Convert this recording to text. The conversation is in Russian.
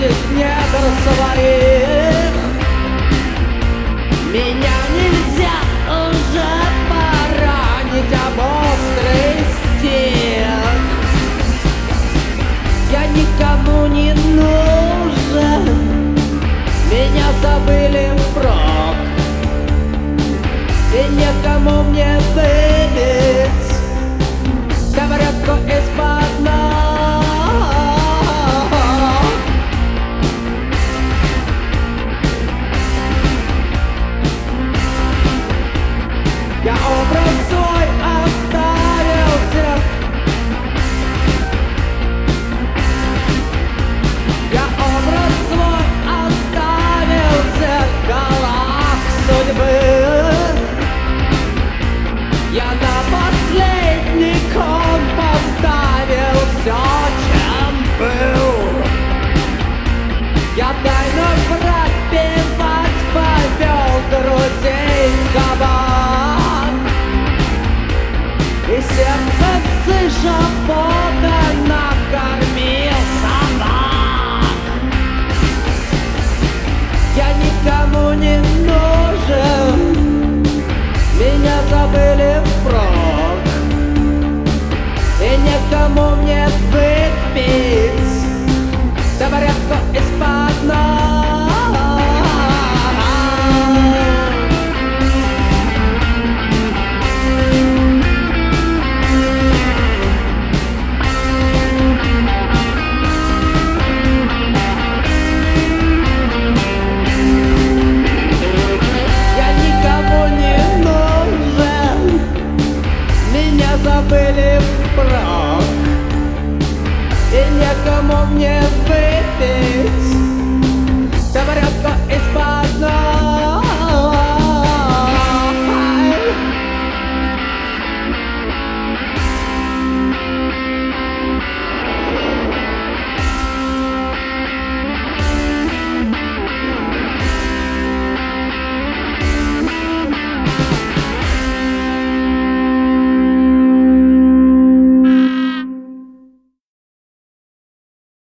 из недр своих. Меня нельзя уже поранить об острый стен. Я никому не нужен, меня забыли впрок, и некому мне выбить сковородку из-под ног. Я образ свой оставил всех. Я образ свой оставил в зеркалах судьбы. Я на последний кон поставил все, чем был. Я тайно пропивать повел друзей в кабак, и сердце сыша Бога накормил собак. Я никому не нужен, меня забыли впрок, и некому мне выпить сковородку из-под ног. Я никому не нужен, меня забыли впрок, и некому мне выпить сковородку из-под ног.